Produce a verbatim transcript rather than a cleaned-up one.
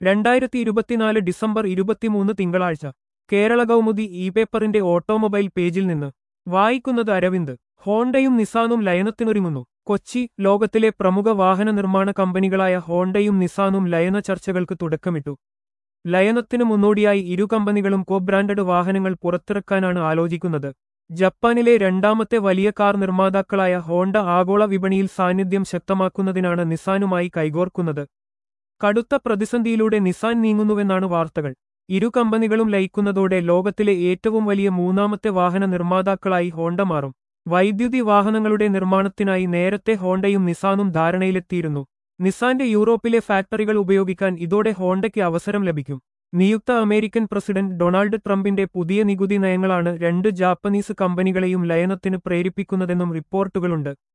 രണ്ടായിരത്തി ഇരുപത്തിനാല് ഡിസംബർ ഇരുപത്തിമൂന്ന് തിങ്കളാഴ്ച കേരള കൗമുദി ഇ പേപ്പറിന്റെ ഓട്ടോമൊബൈൽ പേജിൽ നിന്ന് വായിക്കുന്നത് അരവിന്ദ്. ഹോണ്ടയും നിസാനും ലയനത്തിനൊരുങ്ങുന്നു. കൊച്ചി. ലോകത്തിലെ പ്രമുഖ വാഹന നിർമ്മാണ കമ്പനികളായ ഹോണ്ടയും നിസാനും ലയന ചർച്ചകൾക്ക് തുടക്കമിട്ടു. ലയനത്തിനു മുന്നോടിയായി ഇരു കമ്പനികളും കോ ബ്രാൻഡഡ് വാഹനങ്ങൾ പുറത്തിറക്കാനാണ് ആലോചിക്കുന്നത്. ജപ്പാനിലെ രണ്ടാമത്തെ വലിയ കാർ നിർമ്മാതാക്കളായ ഹോണ്ട ആഗോള വിപണിയിൽ സാന്നിധ്യം ശക്തമാക്കുന്നതിനാണ് നിസാനുമായി കൈകോർക്കുന്നത്. കടുത്ത പ്രതിസന്ധിയിലൂടെ നിസാൻ നീങ്ങുന്നുവെന്നാണ് വാർത്തകൾ. ഇരു കമ്പനികളും ലയിക്കുന്നതോടെ ലോകത്തിലെ ഏറ്റവും വലിയ മൂന്നാമത്തെ വാഹന നിർമ്മാതാക്കളായി ഹോണ്ട മാറും. വൈദ്യുതി വാഹനങ്ങളുടെ നിർമ്മാണത്തിനായി നേരത്തെ ഹോണ്ടയും നിസാനും ധാരണയിലെത്തിയിരുന്നു. നിസാന്റെ യൂറോപ്പിലെ ഫാക്ടറികൾ ഉപയോഗിക്കാൻ ഇതോടെ ഹോണ്ടയ്ക്ക് അവസരം ലഭിക്കും. നിയുക്ത അമേരിക്കൻ പ്രസിഡന്റ് ഡൊണാൾഡ് ട്രംപിന്റെ പുതിയ നികുതി നയങ്ങളാണ് രണ്ട് ജാപ്പനീസ് കമ്പനികളെയും ലയനത്തിന് പ്രേരിപ്പിക്കുന്നതെന്നും റിപ്പോർട്ടുകളുണ്ട്.